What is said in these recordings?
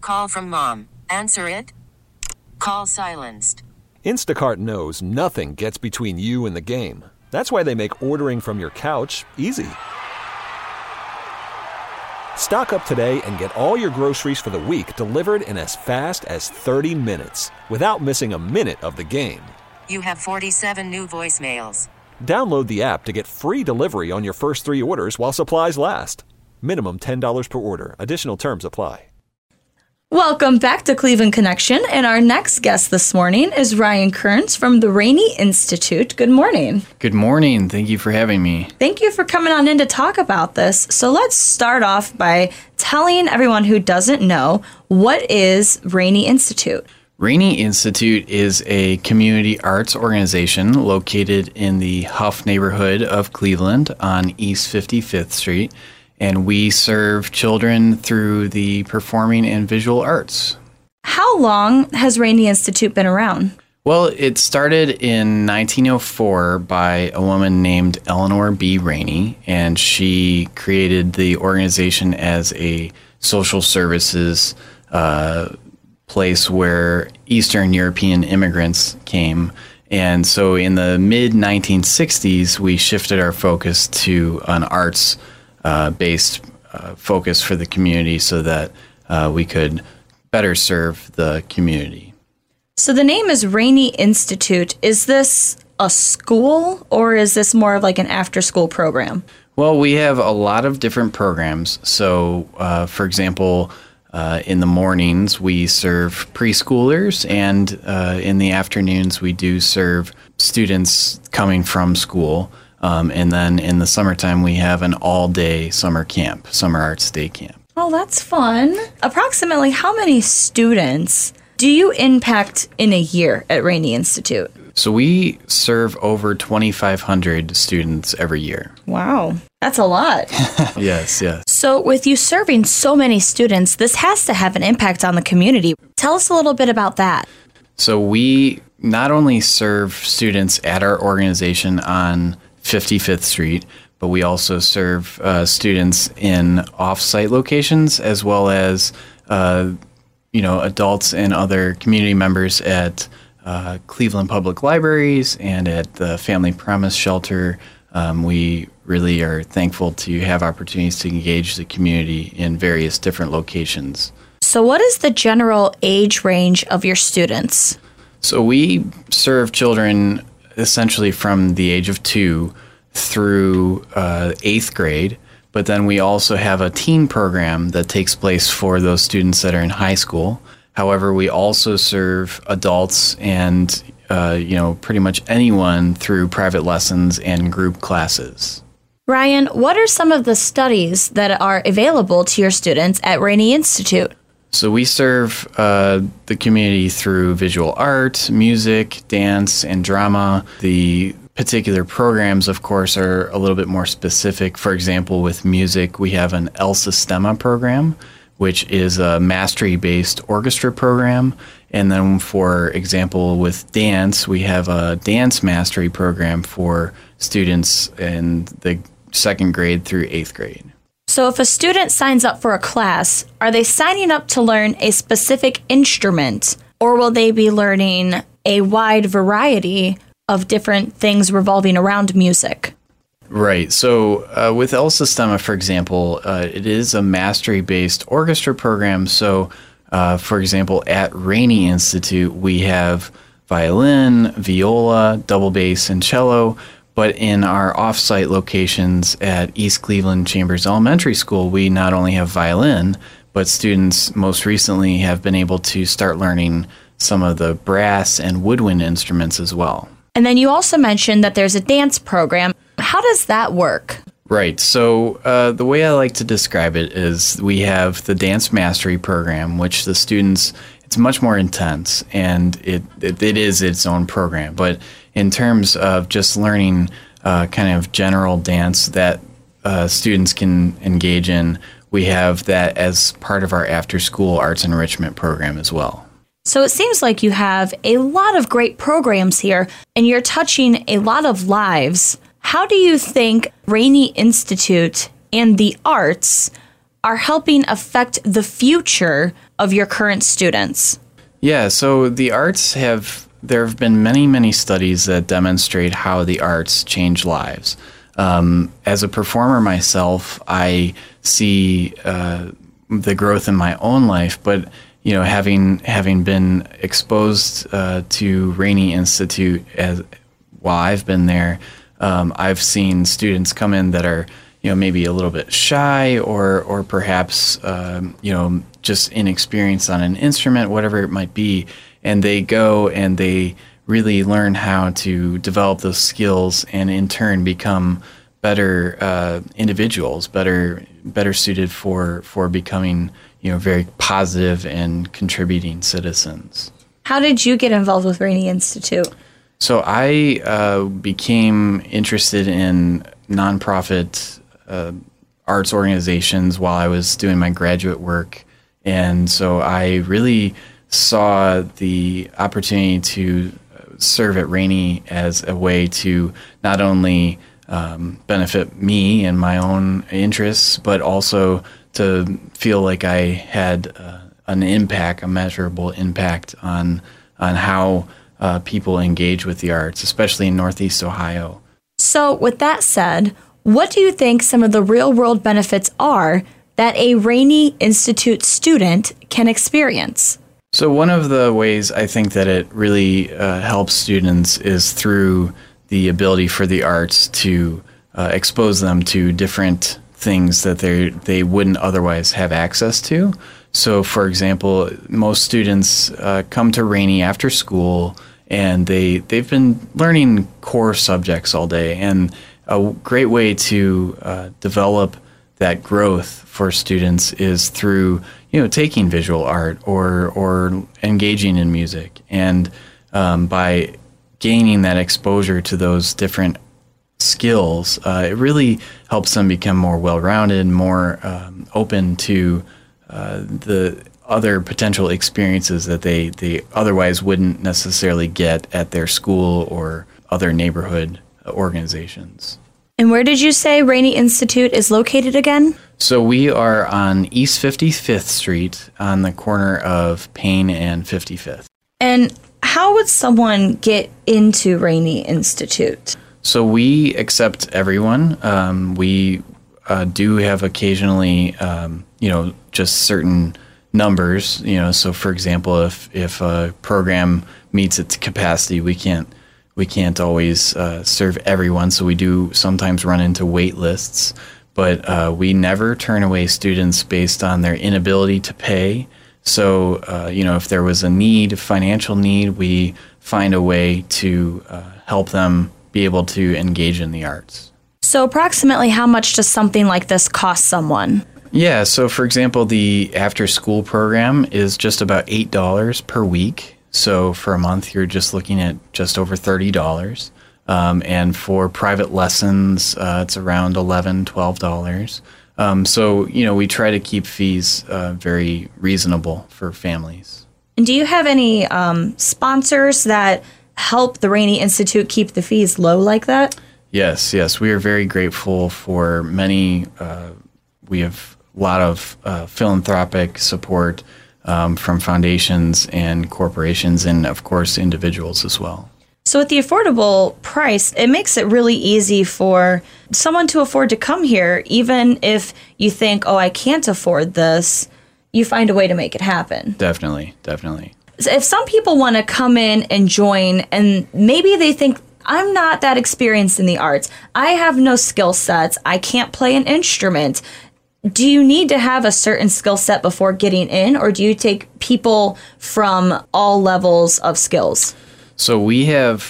Call from mom. Answer it. Call silenced. Instacart knows nothing gets between you and the game. That's why they make ordering from your couch easy. Stock up today and get all your groceries for the week delivered in as fast as 30 minutes without missing a minute of the game. You have 47 new voicemails. Download the app to get free delivery on your first 3 orders while supplies last. Minimum $10 per order. Additional terms apply. Welcome back to Cleveland Connection, and our next guest this morning is Ryan Kearns from the Rainey Institute. Good morning. Good morning. Thank you for having me. Thank you for coming on in to talk about this. So let's start off by telling everyone who doesn't know, what is Rainey Institute? Rainey Institute is a community arts organization located in the Huff neighborhood of Cleveland on East 55th Street. And we serve children through the performing and visual arts. How long has Rainey Institute been around? Well, it started in 1904 by a woman named Eleanor B. Rainey, and she created the organization as a social services place where Eastern European immigrants came. And so in the mid-1960s, we shifted our focus to an arts based focus for the community so that we could better serve the community. So the name is Rainey Institute. Is this a school or is this more of like an after-school program? Well, we have a lot of different programs. So, for example, in the mornings we serve preschoolers, and in the afternoons we do serve students coming from school. And then in the summertime, we have an all-day summer camp, Summer Arts Day Camp. Oh, that's fun. Approximately how many students do you impact in a year at Rainey Institute? So we serve over 2,500 students every year. Wow, that's a lot. Yes. So with you serving so many students, this has to have an impact on the community. Tell us a little bit about that. So we not only serve students at our organization on 55th Street, but we also serve students in off-site locations, as well as adults and other community members at Cleveland Public Libraries and at the Family Promise Shelter. We really are thankful to have opportunities to engage the community in various different locations. So what is the general age range of your students? So we serve children essentially from the age of 2 through 8th grade, but then we also have a teen program that takes place for those students that are in high school. However, we also serve adults and pretty much anyone through private lessons and group classes. Ryan, what are some of the studies that are available to your students at Rainey Institute? So we serve the community through visual art, music, dance, and drama. The particular programs, of course, are a little bit more specific. For example, with music, we have an El Sistema program, which is a mastery-based orchestra program. And then, for example, with dance, we have a dance mastery program for students in the 2nd grade through 8th grade. So if a student signs up for a class, are they signing up to learn a specific instrument, or will they be learning a wide variety of different things revolving around music? Right. So with El Sistema, for example, it is a mastery-based orchestra program. So, for example, at Rainey Institute, we have violin, viola, double bass, and cello. But in our off-site locations at East Cleveland Chambers Elementary School, we not only have violin, but students most recently have been able to start learning some of the brass and woodwind instruments as well. And then you also mentioned that there's a dance program. How does that work? Right. So the way I like to describe it is we have the Dance Mastery program, which the students, it's much more intense, and it is its own program. But in terms of just learning kind of general dance that students can engage in, we have that as part of our after-school arts enrichment program as well. So it seems like you have a lot of great programs here, and you're touching a lot of lives. How do you think Rainey Institute and the arts are helping affect the future of your current students? Yeah, so there have been many, many studies that demonstrate how the arts change lives. As a performer myself, I see the growth in my own life, but having been exposed to Rainey Institute while I've been there, I've seen students come in that are maybe a little bit shy or perhaps just inexperienced on an instrument, whatever it might be, and they go and they really learn how to develop those skills and in turn become better individuals, better suited for becoming very positive and contributing citizens. How did you get involved with Rainey Institute? So I became interested in nonprofit arts organizations while I was doing my graduate work. And so I really saw the opportunity to serve at Rainey as a way to not only benefit me and my own interests, but also to feel like I had an impact, a measurable impact on how people engage with the arts, especially in Northeast Ohio. So with that said, what do you think some of the real-world benefits are that a Rainey Institute student can experience? So one of the ways I think that it really helps students is through the ability for the arts to expose them to different things that they wouldn't otherwise have access to. So, for example, most students come to Rainey after school, and they've been learning core subjects all day. And a great way to develop that growth for students is through taking visual art or engaging in music, and by gaining that exposure to those different skills, it really helps them become more well-rounded, more open to the other potential experiences that they otherwise wouldn't necessarily get at their school or other neighborhood organizations. And where did you say Rainey Institute is located again? So we are on East 55th Street on the corner of Payne and 55th. And how would someone get into Rainey Institute? So we accept everyone. We do have occasionally, just certain numbers. So for example, if a program meets its capacity, we can't always serve everyone. So we do sometimes run into wait lists, but we never turn away students based on their inability to pay. So if there was a financial need, we find a way to help them be able to engage in the arts. So approximately how much does something like this cost someone? Yeah, so for example, the after-school program is just about $8 per week. So for a month, you're just looking at just over $30. And for private lessons, it's around $11, $12. So, we try to keep fees very reasonable for families. And do you have any sponsors that help the Rainey Institute keep the fees low like that? Yes. We are very grateful for many. We have a lot of philanthropic support from foundations and corporations, and of course individuals as well. So with the affordable price, it makes it really easy for someone to afford to come here. Even if you think, I can't afford this, you find a way to make it happen. Definitely. So if some people want to come in and join, and maybe they think, I'm not that experienced in the arts, I have no skill sets, I can't play an instrument. Do you need to have a certain skill set before getting in, or do you take people from all levels of skills? So we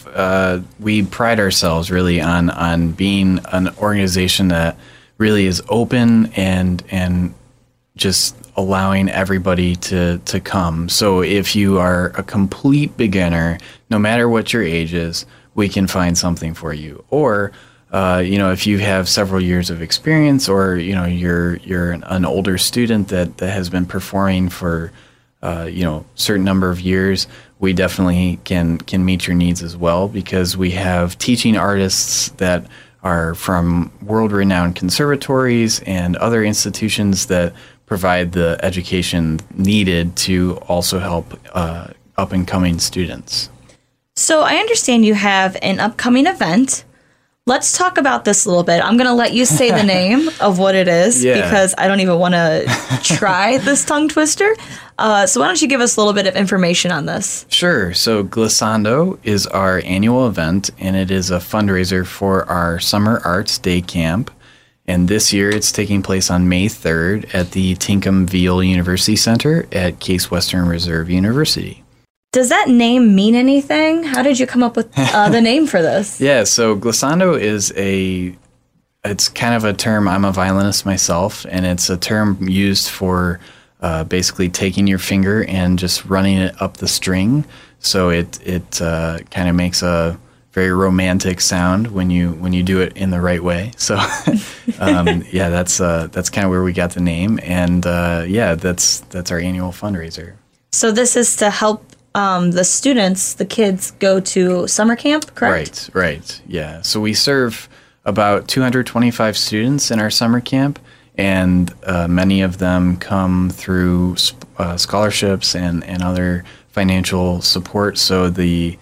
pride ourselves really on being an organization that really is open and just allowing everybody to come. So if you are a complete beginner, no matter what your age is, we can find something for you. Or if you have several years of experience, or you're an older student that has been performing for certain number of years, we definitely can meet your needs as well, because we have teaching artists that are from world-renowned conservatories and other institutions that provide the education needed to also help up-and-coming students. So I understand you have an upcoming event. Let's talk about this a little bit. I'm going to let you say the name of what it is because I don't even want to try this tongue twister. So why don't you give us a little bit of information on this? Sure. So Glissando is our annual event, and it is a fundraiser for our Summer Arts Day Camp. And this year it's taking place on May 3rd at the Tinkham-Veal University Center at Case Western Reserve University. Does that name mean anything? How did you come up with the name for this? Yeah, so glissando is it's kind of a term. I'm a violinist myself, and it's a term used for basically taking your finger and just running it up the string. So it kind of makes a very romantic sound when you do it in the right way. So yeah, that's kind of where we got the name, and yeah, that's our annual fundraiser. So this is to help the students, the kids, go to summer camp, correct? Right, yeah. So we serve about 225 students in our summer camp, and many of them come through scholarships and other financial support. So the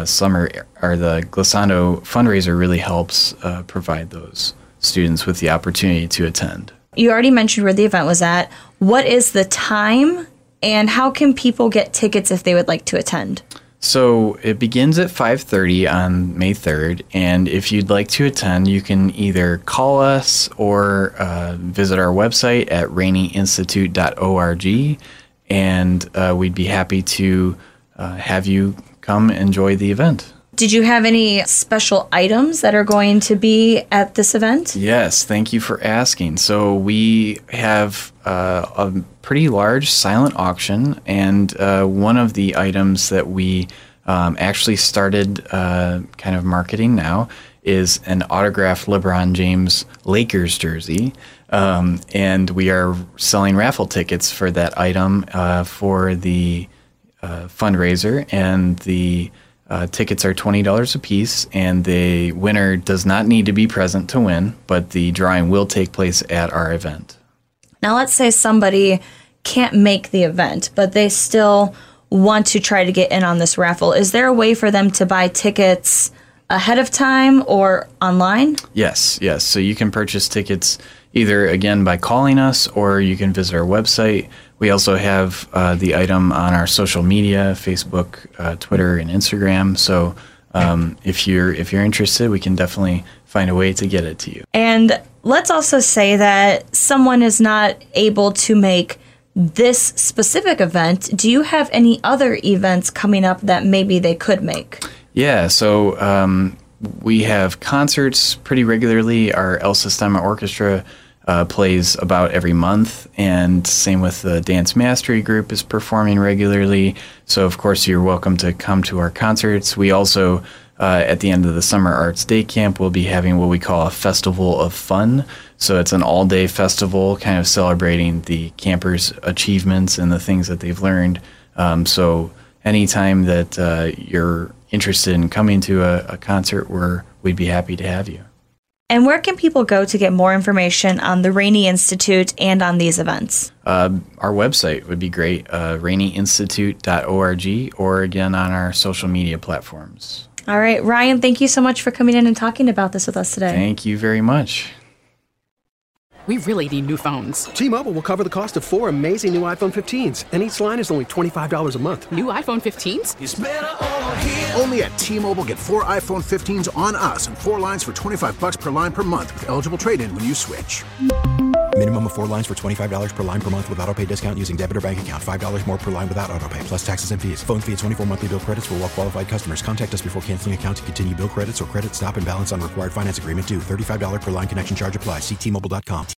the Glissando fundraiser really helps provide those students with the opportunity to attend. You already mentioned where the event was at. What is the time? And how can people get tickets if they would like to attend? So it begins at 5:30 on May 3rd, and if you'd like to attend, you can either call us or visit our website at raineyinstitute.org, and we'd be happy to have you come enjoy the event. Did you have any special items that are going to be at this event? Yes, thank you for asking. So we have a pretty large silent auction, and one of the items that we actually started kind of marketing now is an autographed LeBron James Lakers jersey, and we are selling raffle tickets for that item for the fundraiser, and the tickets are $20 a piece, and the winner does not need to be present to win, but the drawing will take place at our event. Now, let's say somebody can't make the event, but they still want to try to get in on this raffle. Is there a way for them to buy tickets ahead of time or online? Yes. So you can purchase tickets either, again, by calling us, or you can visit our website. We also have the item on our social media, Facebook, Twitter, and Instagram. So if you're interested, we can definitely find a way to get it to you. And let's also say that someone is not able to make this specific event. Do you have any other events coming up that maybe they could make? Yeah, so we have concerts pretty regularly. Our El Sistema Orchestra plays about every month, and same with the Dance Mastery Group is performing regularly. So, of course, you're welcome to come to our concerts. We also, at the end of the Summer Arts Day Camp, we'll be having what we call a Festival of Fun. So it's an all-day festival kind of celebrating the campers' achievements and the things that they've learned. So anytime that you're interested in coming to a concert, we'd be happy to have you. And where can people go to get more information on the Rainey Institute and on these events? Our website would be great, raineyinstitute.org, or again on our social media platforms. All right, Ryan, thank you so much for coming in and talking about this with us today. Thank you very much. We really need new phones. T-Mobile will cover the cost of 4 amazing new iPhone 15s, and each line is only $25 a month. New iPhone 15s? It's better over here. Only at T-Mobile, get 4 iPhone 15s on us and 4 lines for $25 per line per month with eligible trade-in when you switch. Minimum of 4 lines for $25 per line per month with autopay discount using debit or bank account. $5 more per line without autopay, plus taxes and fees. Phone fee at 24 monthly bill credits for well-qualified customers. Contact us before canceling account to continue bill credits or credit stop and balance on required finance agreement due. $35 per line connection charge applies. See T-Mobile.com.